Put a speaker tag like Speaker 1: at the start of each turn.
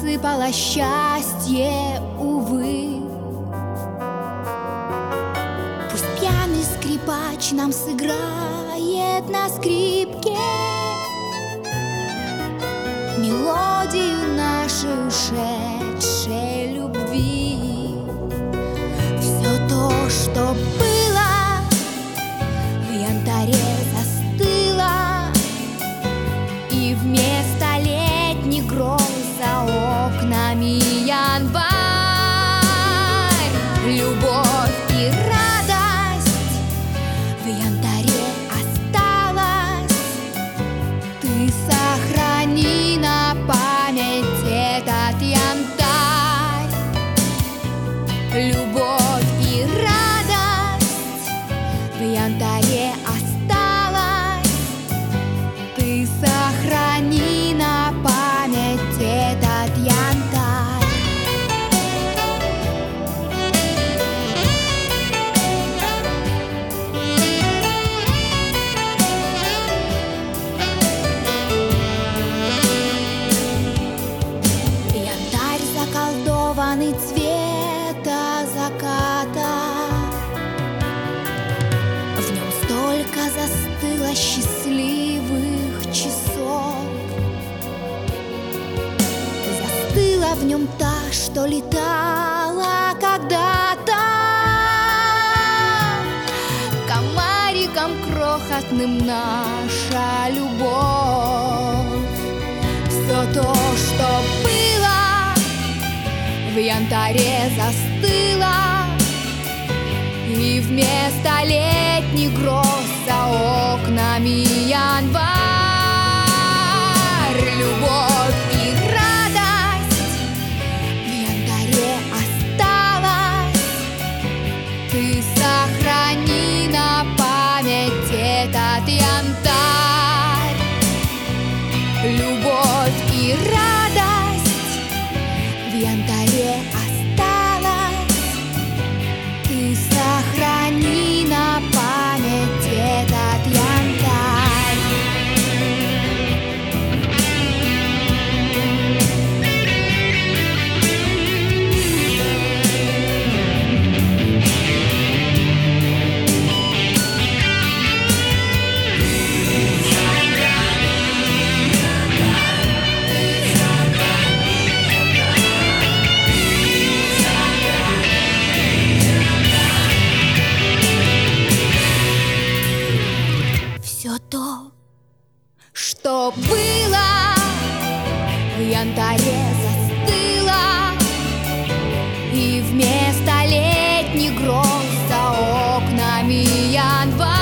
Speaker 1: рассыпало счастье, увы. Пусть пьяный скрипач нам сыграет на скрипке мелодию нашей ушедшей любви. Все то, что было, в янтаре застыло, и вместо летних гроз за окнами январь. Любовь и радость в янтаре осталась. Ты сохрани на память этот янтарь. Любовь и радость в янтаре осталась. Ты сохрани на память этот янтарь. Янтарь заколдованный цвета заката. В нем столько застыло счастливых часов. Застыла в нем та, что летала когда-то комариком крохотным наша любовь. Все то, что было, в янтаре застыло, и вместо летних гроз за окнами январь. Любовь и радость в янтаре осталась. Ты сохрани на память этот янтарь. Любовь и радость в янтаре осталась. Ты сохрани на память этот янтарь. Все то, что было, в янтаре застыло, и вместо летних гроз за окнами январь.